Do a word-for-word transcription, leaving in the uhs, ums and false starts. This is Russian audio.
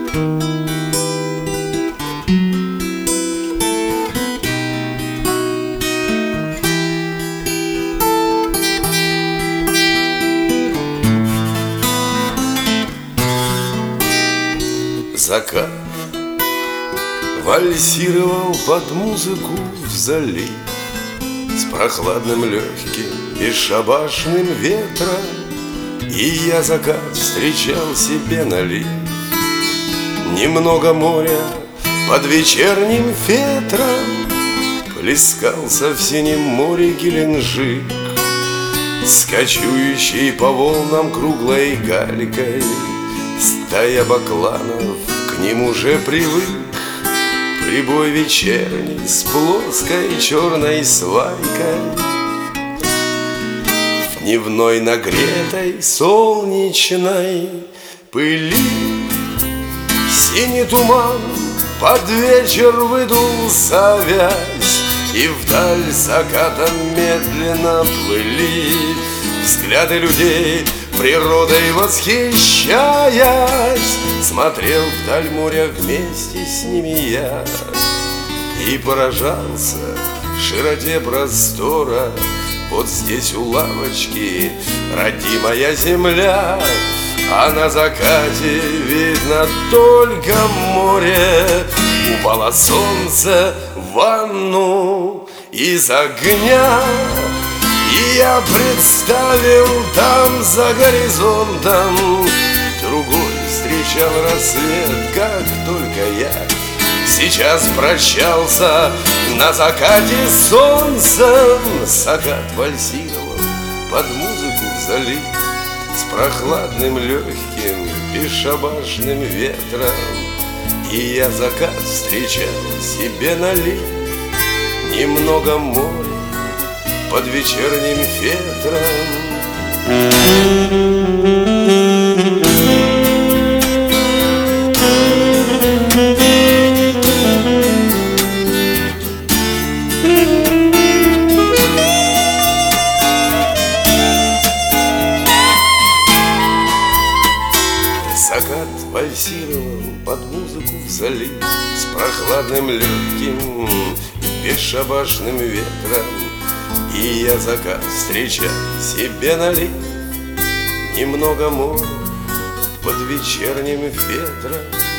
Закат вальсировал под музыку в залив с прохладным легким бесшабашным ветром, и я закат встречал себе налив. Немного моря под вечерним ветром плескался в синем море Геленджик, скачующий по волнам круглой галькой. Стая бакланов к ним уже привык. Прибой вечерний с плоской черной свайкой в дневной нагретой солнечной пыли. Синий туман под вечер выдулся вязь, и вдаль закатом медленно плыли взгляды людей, природой восхищаясь. Смотрел вдаль моря вместе с ними я и поражался широте простора. Вот здесь у лавочки родимая земля, а на закате видно только море. Упало солнце в ванну из огня, и я представил там за горизонтом другой встречал рассвет, как только я сейчас прощался на закате с солнцем. Закат вальсировал под музыку в залив с прохладным легким бесшабашным ветром, и я закат встречал себе налив. Немного моря под вечерним ветром. Закат вальсировал под музыку в залив с прохладным легким бесшабашным ветром, и я закат встречал себе налив. Немного моря под вечерним ветром.